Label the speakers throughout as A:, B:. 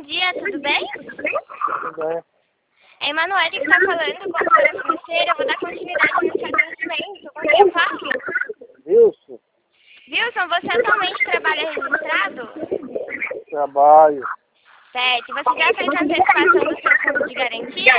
A: dia, tudo bem?
B: Tudo bem.
A: É Emanuele que está falando, consultora financeira. Eu vou dar continuidade no seu atendimento. Com quem eu falo?
B: Wilson,
A: Wilson, você atualmente trabalha registrado?
B: trabalho.
A: Certo. Você já fez a antecipação do seu fundo de garantia?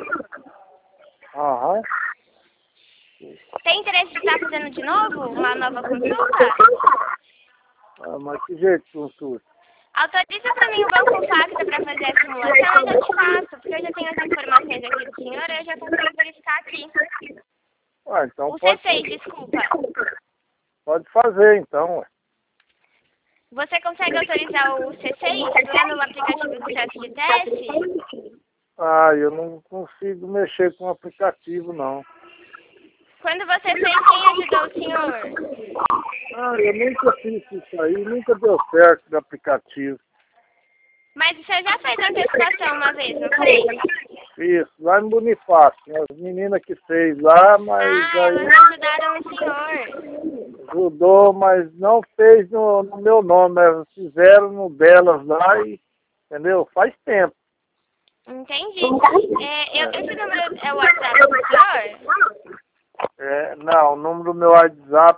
B: Aham.
A: Tem interesse de estar fazendo de novo uma nova consulta?
B: Ah, mas que jeito de consulta?
A: Autoriza para mim o Banco Facta para fazer a simulação e eu te faço, porque eu já tenho as informações aqui do senhor, eu já consigo verificar aqui.
B: Ah, então
A: O
B: pode,
A: C6, desculpa.
B: pode fazer então, ué.
A: Você consegue autorizar o C6 lá no aplicativo do Teste de Teste?
B: Ah, eu não consigo mexer com o aplicativo, não.
A: Quando você fez, quem ajudou o senhor?
B: Ah, eu nunca fiz isso aí, nunca deu certo do aplicativo.
A: Mas o senhor já fez a antecipação uma vez, não fez?
B: Isso, lá em Bonifácio, as meninas que fez lá, mas
A: Elas
B: aí
A: ajudaram o senhor.
B: ajudou, mas não fez no meu nome, elas fizeram no delas lá e, entendeu? Faz tempo.
A: Entendi. Esse número é o WhatsApp do senhor?
B: Não, o número do meu WhatsApp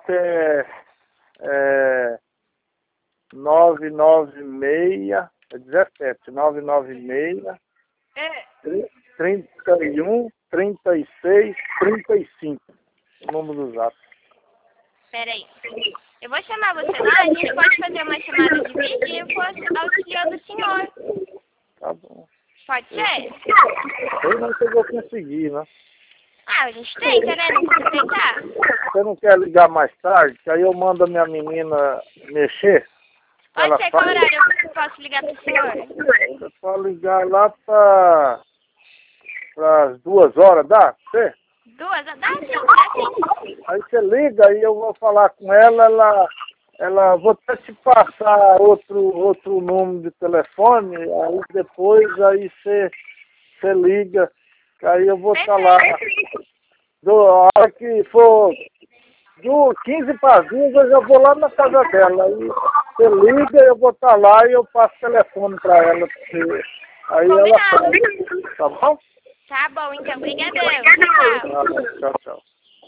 B: é 996, 996 31 36 35. O número do zap.
A: Peraí. Eu vou chamar você lá, a gente pode fazer uma chamada de vídeo e eu posso auxiliar do senhor.
B: Tá bom.
A: Pode ser?
B: Eu não sei se eu vou conseguir, né?
A: Ah, a gente tenta, né? Não precisa tentar.
B: Você não quer ligar mais tarde? Que aí eu mando a minha menina mexer.
A: Pode
B: Ela
A: ser, qual
B: faz.
A: horário eu posso ligar pro senhor?
B: Você pode ligar lá para as 2 horas, dá? Você?
A: 2? Dá sim, dá sim.
B: Aí você liga e eu vou falar com ela vou até te passar outro número de telefone, aí depois aí você liga, que aí eu vou estar lá. A hora que for 15 para as 2, eu já vou lá na casa dela. Aí você liga, eu vou estar lá e eu passo o telefone para ela. Porque aí ela faz. Tá bom?
A: Tá bom, então. Obrigadão. Tchau.
B: Tchau, tchau.